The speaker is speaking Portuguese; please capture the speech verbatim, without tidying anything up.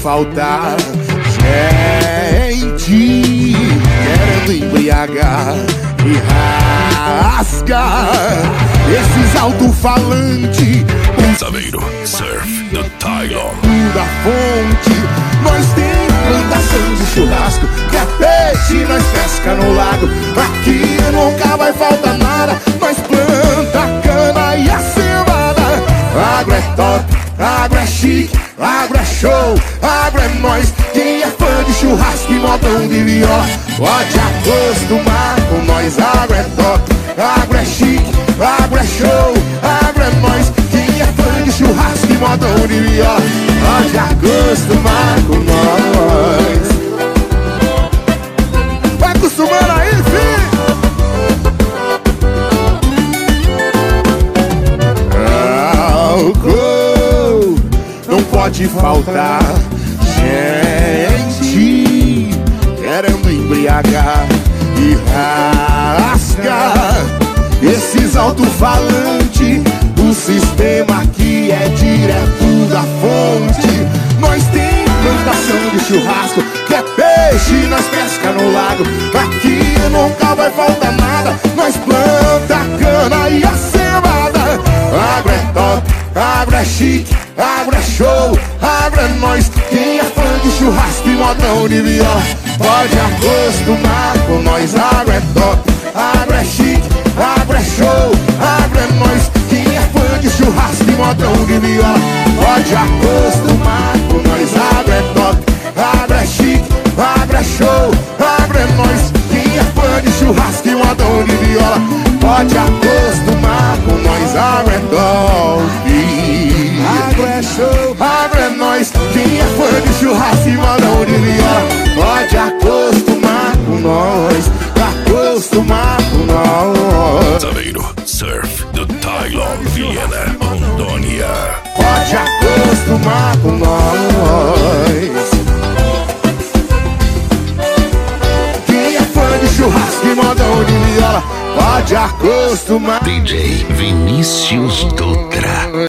faltar gente querendo embriagar e rasgar esses alto-falantes. Saveiro Surf do Tylon Da fonte, nós tem plantação de churrasco, que é peixe, nós pesca no lago. Aqui nunca vai faltar nada, nós planta cana e a cevada. Agro é top, agro é chique, agro é show, agro é nós. Quem é fã de churrasco e modão de viola pode acostumar com nós. Agro é top, agro é chique, agro é show, agro é nós. Quem é fã de churrasco e modão de viola pode acostumar com nós. Vai acostumando aí, filho. Álcool não pode faltar gente querendo embriagar e rasgar esses alto-falantes. O sistema aqui é direto da fonte. Nós tem plantação de churrasco, que é peixe, nós pesca no lago. Aqui nunca vai faltar nada, nós planta cana e a cevada. Agro é top, agro é chique, agro é show, agro é nós. Quem é fã de churrasco e modão de viola pode acostumar com nós. Agro é top, agro é chique, agro é show, agro é nós. Quem é fã de churrasco e modão de viola pode acostumar com nós. Agro é top, agro é chique, agro é show, agro é nós. Quem é fã de churrasco e modão de viola pode acostumar com nós. Agro é top, agro é show, agro é nós. Quem é fã de churrasco e modão de viola pode acostumar com nós. Acostumar com nós. Saveiro Surf do Tylon, Vilhena, Rondônia. Pode acostumar com nós. Quem é fã de churrasco e modão de viola pode acostumar. D J Vinícius Dutra.